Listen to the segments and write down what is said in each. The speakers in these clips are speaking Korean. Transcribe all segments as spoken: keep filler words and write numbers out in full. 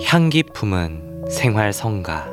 향기 품은 생활성가.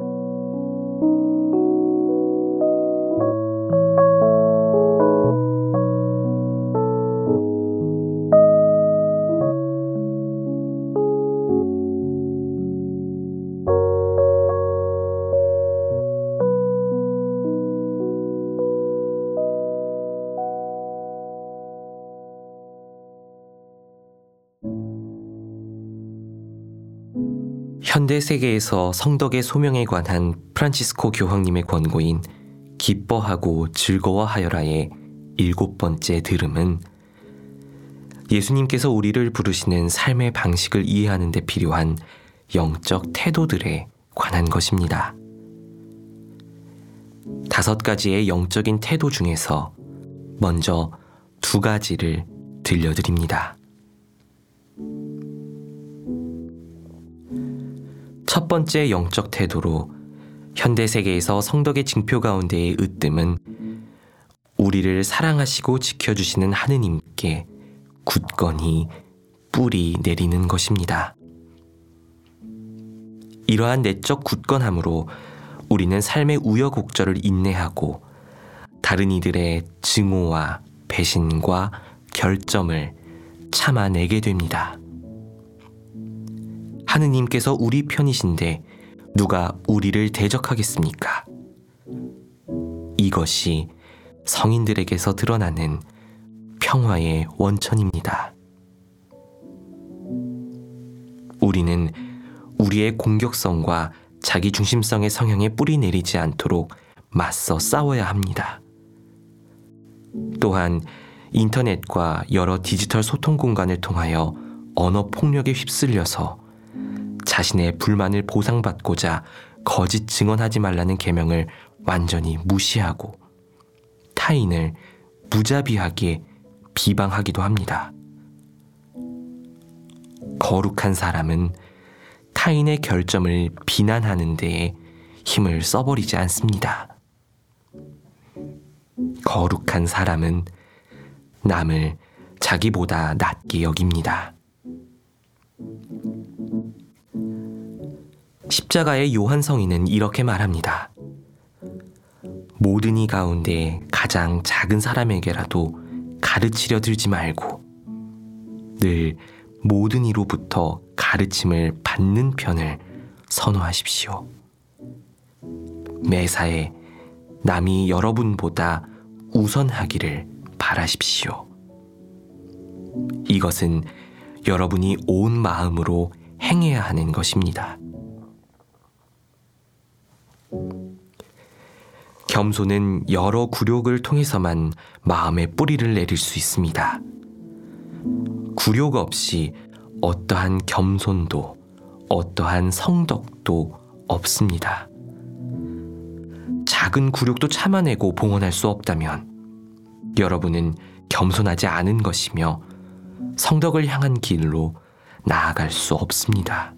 현대 세계에서 성덕의 소명에 관한 프란치스코 교황님의 권고인 기뻐하고 즐거워하여라의 일곱 번째 들음은 예수님께서 우리를 부르시는 삶의 방식을 이해하는 데 필요한 영적 태도들에 관한 것입니다. 다섯 가지의 영적인 태도 중에서 먼저 두 가지를 들려드립니다. 첫 번째 영적 태도로 현대 세계에서 성덕의 징표 가운데의 으뜸은 우리를 사랑하시고 지켜주시는 하느님께 굳건히 뿌리 내리는 것입니다. 이러한 내적 굳건함으로 우리는 삶의 우여곡절을 인내하고 다른 이들의 증오와 배신과 결점을 참아내게 됩니다. 하느님께서 우리 편이신데 누가 우리를 대적하겠습니까? 이것이 성인들에게서 드러나는 평화의 원천입니다. 우리는 우리의 공격성과 자기중심성의 성향에 뿌리 내리지 않도록 맞서 싸워야 합니다. 또한 인터넷과 여러 디지털 소통 공간을 통하여 언어 폭력에 휩쓸려서 자신의 불만을 보상받고자 거짓 증언하지 말라는 계명을 완전히 무시하고 타인을 무자비하게 비방하기도 합니다. 거룩한 사람은 타인의 결점을 비난하는 데에 힘을 써버리지 않습니다. 거룩한 사람은 남을 자기보다 낮게 여깁니다. 십자가의 요한 성인은 이렇게 말합니다. 모든 이 가운데 가장 작은 사람에게라도 가르치려 들지 말고 늘 모든 이로부터 가르침을 받는 편을 선호하십시오. 매사에 남이 여러분보다 우선하기를 바라십시오. 이것은 여러분이 온 마음으로 행해야 하는 것입니다. 겸손은 여러 굴욕을 통해서만 마음의 뿌리를 내릴 수 있습니다. 굴욕 없이 어떠한 겸손도 어떠한 성덕도 없습니다. 작은 굴욕도 참아내고 봉헌할 수 없다면 여러분은 겸손하지 않은 것이며 성덕을 향한 길로 나아갈 수 없습니다.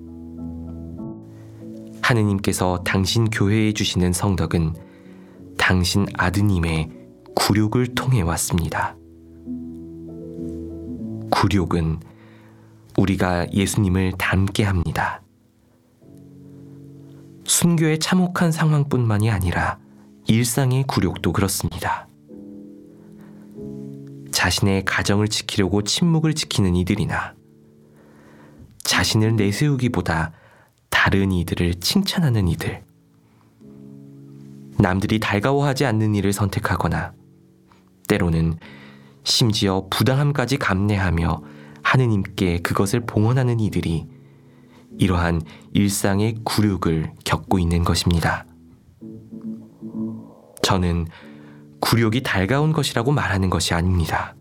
하느님께서 당신 교회에 주시는 성덕은 당신 아드님의 굴욕을 통해 왔습니다. 굴욕은 우리가 예수님을 닮게 합니다. 순교의 참혹한 상황뿐만이 아니라 일상의 굴욕도 그렇습니다. 자신의 가정을 지키려고 침묵을 지키는 이들이나 자신을 내세우기보다 다른 이들을 칭찬하는 이들, 남들이 달가워하지 않는 일을 선택하거나 때로는 심지어 부당함까지 감내하며 하느님께 그것을 봉헌하는 이들이 이러한 일상의 굴욕을 겪고 있는 것입니다. 저는 굴욕이 달가운 것이라고 말하는 것이 아닙니다.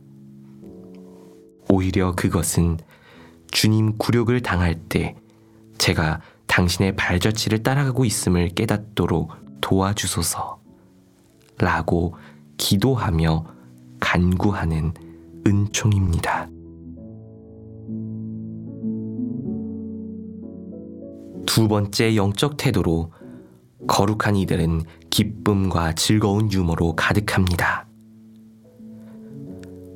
오히려 그것은 주님 굴욕을 당할 때 제가 당신의 발자취를 따라가고 있음을 깨닫도록 도와주소서 라고 기도하며 간구하는 은총입니다. 두 번째 영적 태도로 거룩한 이들은 기쁨과 즐거운 유머로 가득합니다.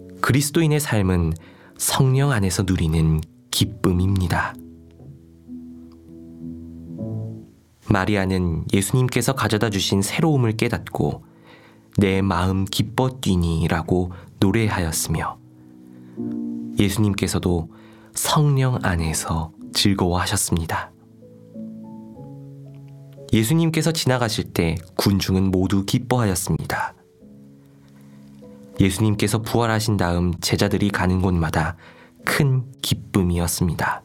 그리스도인의 삶은 성령 안에서 누리는 기쁨입니다. 마리아는 예수님께서 가져다 주신 새로움을 깨닫고 내 마음 기뻐 뛰니라고 노래하였으며 예수님께서도 성령 안에서 즐거워하셨습니다. 예수님께서 지나가실 때 군중은 모두 기뻐하였습니다. 예수님께서 부활하신 다음 제자들이 가는 곳마다 큰 기쁨이었습니다.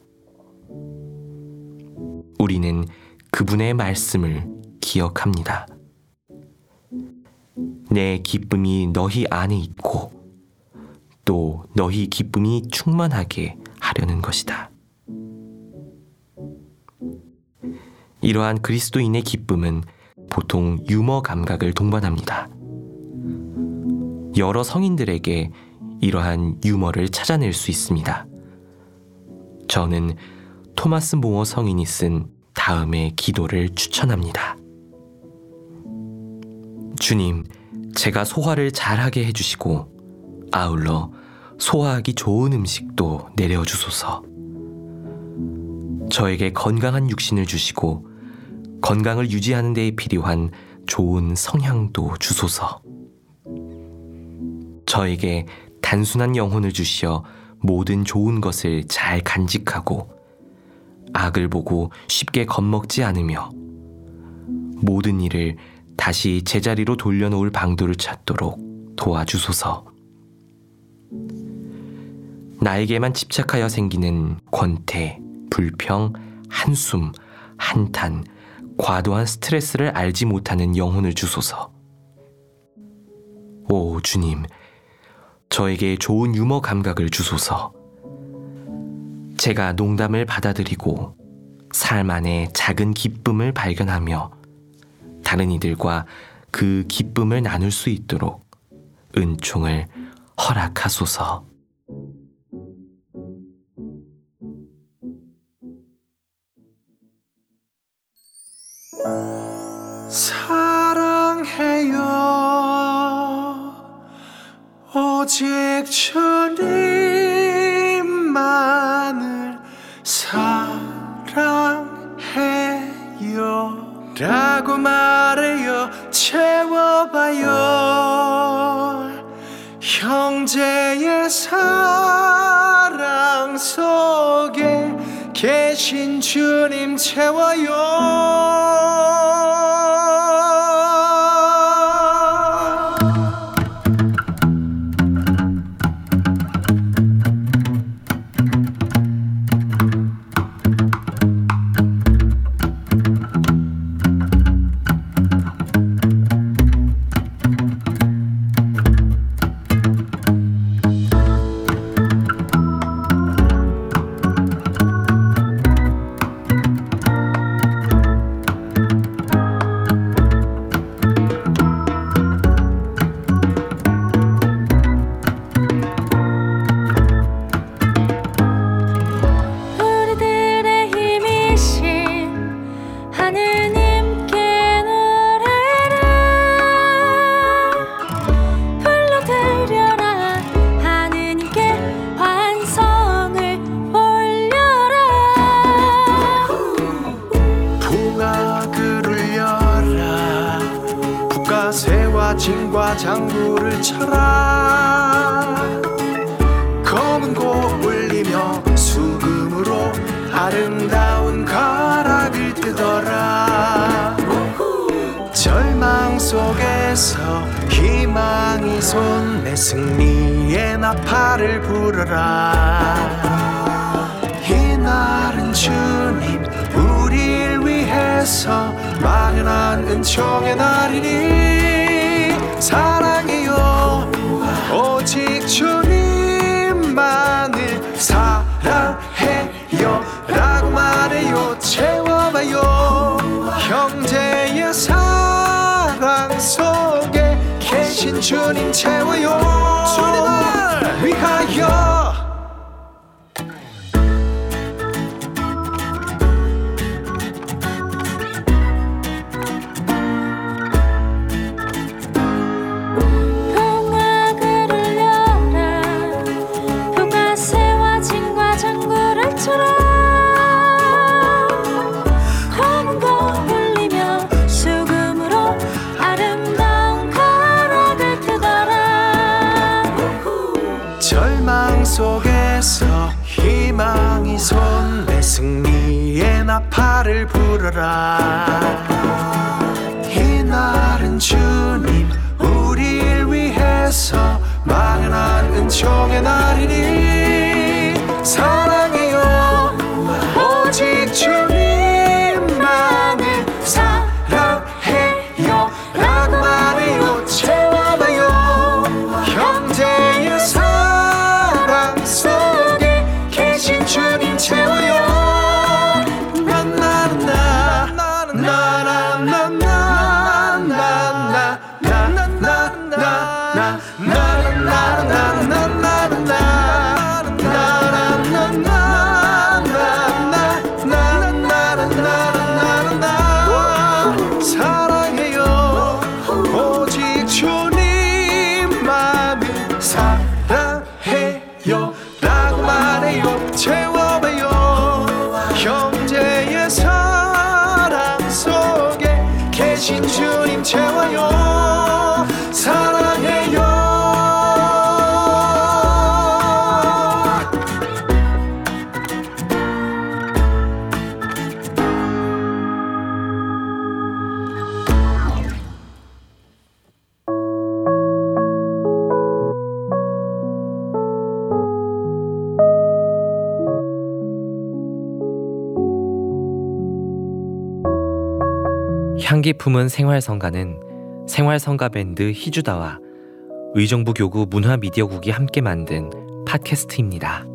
우리는 그분의 말씀을 기억합니다. 내 기쁨이 너희 안에 있고 또 너희 기쁨이 충만하게 하려는 것이다. 이러한 그리스도인의 기쁨은 보통 유머 감각을 동반합니다. 여러 성인들에게 이러한 유머를 찾아낼 수 있습니다. 저는 토마스 모어 성인이 쓴 다음의 기도를 추천합니다. 주님, 제가 소화를 잘하게 해주시고 아울러 소화하기 좋은 음식도 내려주소서. 저에게 건강한 육신을 주시고 건강을 유지하는 데에 필요한 좋은 성향도 주소서. 저에게 단순한 영혼을 주시어 모든 좋은 것을 잘 간직하고 악을 보고 쉽게 겁먹지 않으며 모든 일을 다시 제자리로 돌려놓을 방도를 찾도록 도와주소서. 나에게만 집착하여 생기는 권태, 불평, 한숨, 한탄, 과도한 스트레스를 알지 못하는 영혼을 주소서. 오 주님, 저에게 좋은 유머 감각을 주소서. 제가 농담을 받아들이고 삶 안에 작은 기쁨을 발견하며 다른 이들과 그 기쁨을 나눌 수 있도록 은총을 허락하소서. 사랑해요. 오직 주님만을 사랑해요 라고 말해요. 채워봐요. 형제의 사랑 속에 계신 주님 채워요. 징과 장구를 쳐라. 검은 고 울리며 수금으로 아름다운 가락을 뜨더라. 절망 속에서 희망이 솟네. 승리의 나팔을 불어라. 이날은 주님 우리를 위해서 마련한 은총의 날이니 사랑해요. 오직 주님만을 사랑해요 라고 말해요. 채워봐요. 형제의 사랑 속에 계신 주님 채워요. 주님을 위하여. 검은 거 울리 나팔을 불어라. 이날은 주님 우리를 위해서 망연한 은총의 날이니 사랑해요 오직 주님만을 사랑해요 라고 말해요. 채워봐요 형제의 사랑 속에 계신 주님 채워요. 사랑해요 오직 주님만을 사랑해요 라고 말해요. 채워봐요 형제의 사랑 속에 계신 주님 채워요. 사랑해요. 향기 품은 생활성가는 생활성가 밴드 희주다와 의정부 교구 문화미디어국이 함께 만든 팟캐스트입니다.